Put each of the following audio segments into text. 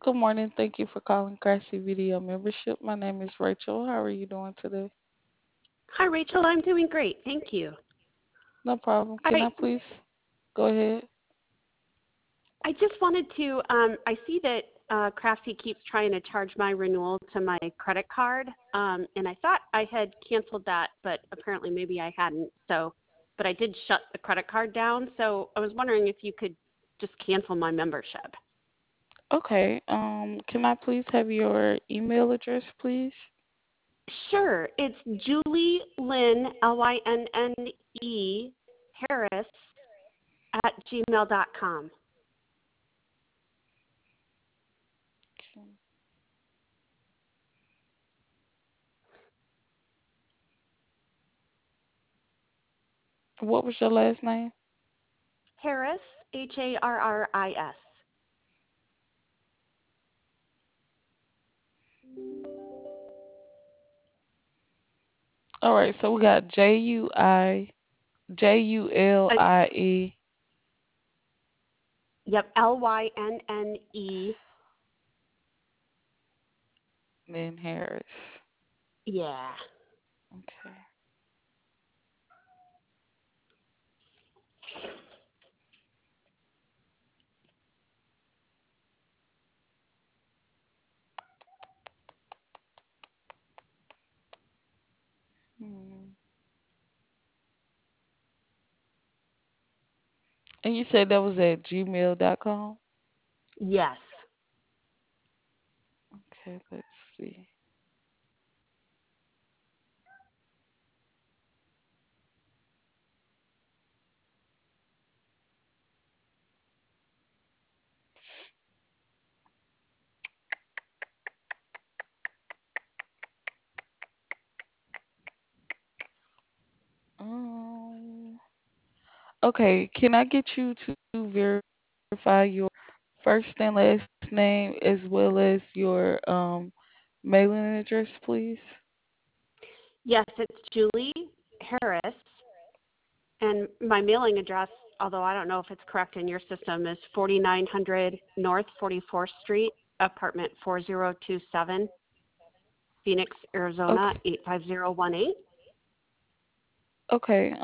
Good morning. Thank you for calling Grassy Video Membership. My name is Rachel. How are you doing today? Hi, Rachel. I'm doing great. Thank you. No problem. Can I I please go ahead? I just wanted to. I see that Craftsy keeps trying to charge my renewal to my credit card, and I thought I had canceled that, but apparently maybe I hadn't. But I did shut the credit card down. So I was wondering if you could just cancel my membership. Okay. Can I please have your email address, please? Sure. It's Julie Lynn Lynne Harris at gmail.com. Okay. What was your last name? Harris, Harris. All right. So we got Uh, Julie, Yep, Lynne. then Harris. Yeah. Okay. Hmm. And you said that was at gmail.com? Yes. Okay, let's see. Um, okay, can I get you to verify your first and last name as well as your mailing address, please? Yes, it's Julie Harris. And my mailing address, although I don't know if it's correct in your system, is 4900 North 44th Street, apartment 4027, Phoenix, Arizona Okay. 85018. Okay.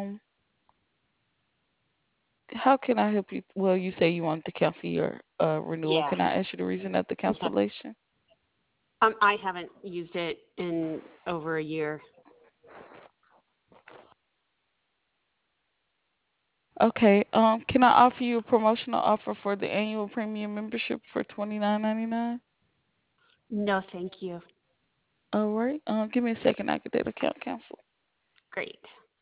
How can I help you? Well, you say you wanted to cancel your renewal. Yeah. Can I ask you the reason of the Yeah. cancellation? I haven't used it in over a year. Okay. Can I offer you a promotional offer for the annual premium membership for $29.99? No, thank you. All right. Give me a second. I get that account canceled. Great.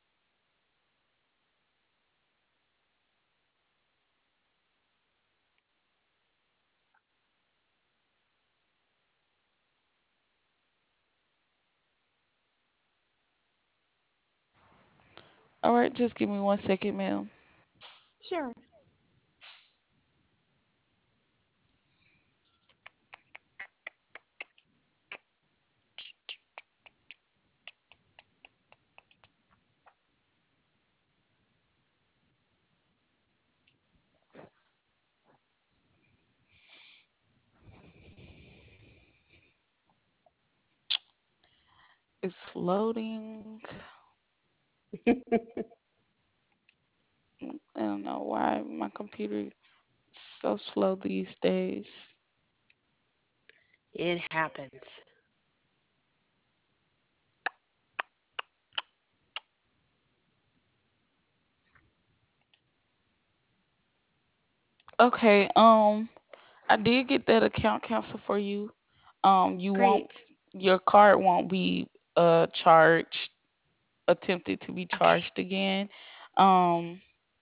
All right. Just give me 1 second, ma'am. Sure. It's loading. I don't know why my computer is so slow these days. It happens. Okay, I did get that account cancel for you. You won't, Great. your card won't be charged, attempted to be Okay. charged again. Um,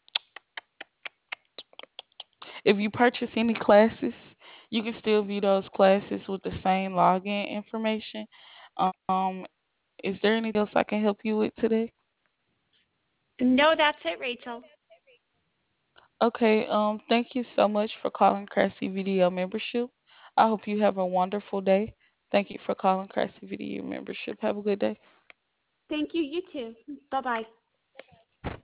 if you purchase any classes, you can still view those classes with the same login information. Um, is there anything else I can help you with today? No, that's it, Rachel. Okay, thank you so much for calling Craftsy Video Membership. I hope you have a wonderful day. Thank you for calling Craftsy Video Membership. Have a good day. Thank you. You too. Bye bye.